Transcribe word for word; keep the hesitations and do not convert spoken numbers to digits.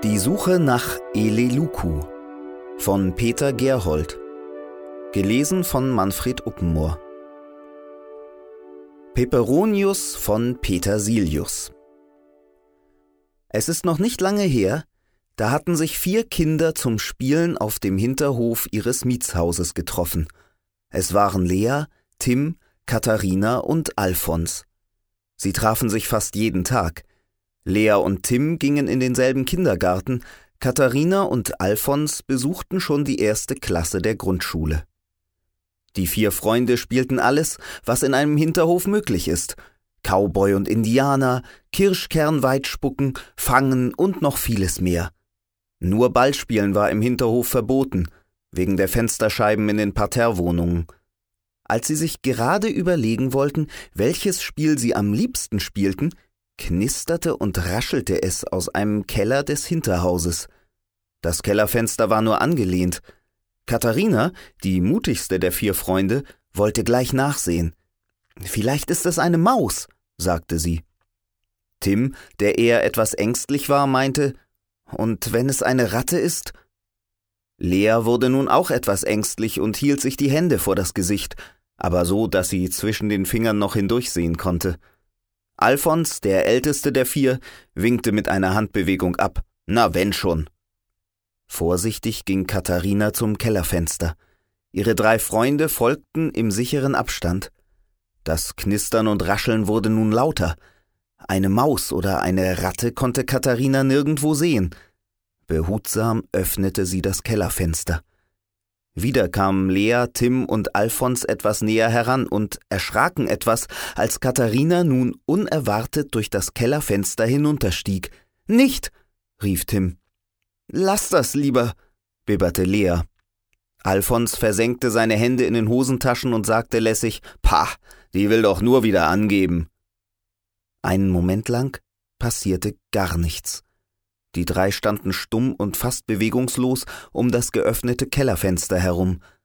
Die Suche nach Eluluku von Peter Gerhold. Gelesen von Manfred Uppenmoor. Peperonius von Petersilius. Es ist noch nicht lange her, da hatten sich vier Kinder zum Spielen auf dem Hinterhof ihres Mietshauses getroffen. Es waren Lea, Tim, Katharina und Alfons. Sie trafen sich fast jeden Tag. Lea und Tim gingen in denselben Kindergarten, Katharina und Alfons besuchten schon die erste Klasse der Grundschule. Die vier Freunde spielten alles, was in einem Hinterhof möglich ist. Cowboy und Indianer, Kirschkernweitspucken, Fangen und noch vieles mehr. Nur Ballspielen war im Hinterhof verboten, wegen der Fensterscheiben in den Parterrewohnungen. Als sie sich gerade überlegen wollten, welches Spiel sie am liebsten spielten, knisterte und raschelte es aus einem Keller des Hinterhauses. Das Kellerfenster war nur angelehnt. Katharina, die mutigste der vier Freunde, wollte gleich nachsehen. »Vielleicht ist es eine Maus«, sagte sie. Tim, der eher etwas ängstlich war, meinte, »Und wenn es eine Ratte ist?« Lea wurde nun auch etwas ängstlich und hielt sich die Hände vor das Gesicht, aber so, dass sie zwischen den Fingern noch hindurchsehen konnte. Alfons, der älteste der vier, winkte mit einer Handbewegung ab. »Na, wenn schon.« Vorsichtig ging Katharina zum Kellerfenster. Ihre drei Freunde folgten im sicheren Abstand. Das Knistern und Rascheln wurde nun lauter. Eine Maus oder eine Ratte konnte Katharina nirgendwo sehen. Behutsam öffnete sie das Kellerfenster. Wieder kamen Lea, Tim und Alfons etwas näher heran und erschraken etwas, als Katharina nun unerwartet durch das Kellerfenster hinunterstieg. »Nicht«, rief Tim. »Lass das lieber«, bibberte Lea. Alfons versenkte seine Hände in den Hosentaschen und sagte lässig, »Pah, die will doch nur wieder angeben.« Einen Moment lang passierte gar nichts. Die drei standen stumm und fast bewegungslos um das geöffnete Kellerfenster herum.